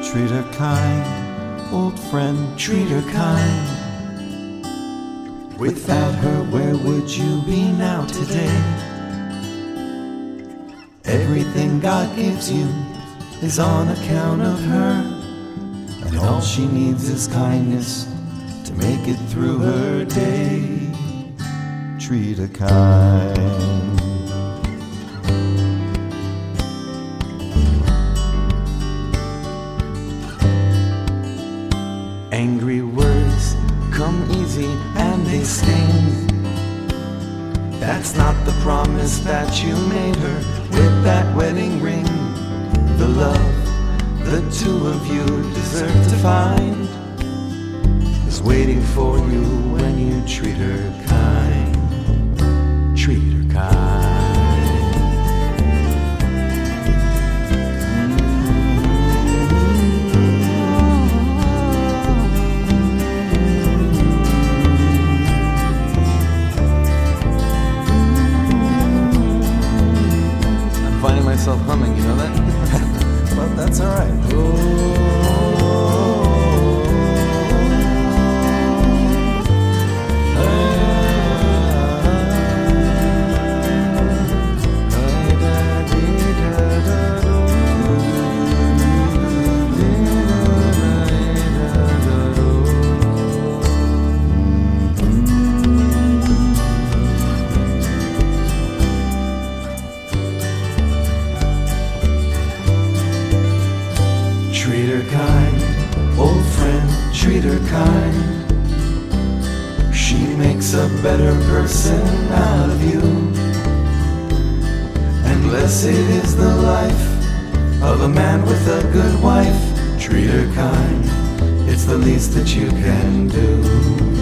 Treat her kind, old friend, treat her kind. Without her, where would you be now today? Everything God gives you is on account of her, and all she needs is kindness to make it through her day. Treat her kind. Angry words come easy and they sting. That's not the promise that you made her with that wedding ring. The love the two of you deserve to find is waiting for you when you treat her kind. Treat her kind. Finding myself humming, you know that? But that's alright. Treat her kind, old friend, treat her kind. She makes a better person out of you. And blessed is the life of a man with a good wife. Treat her kind, it's the least that you can do.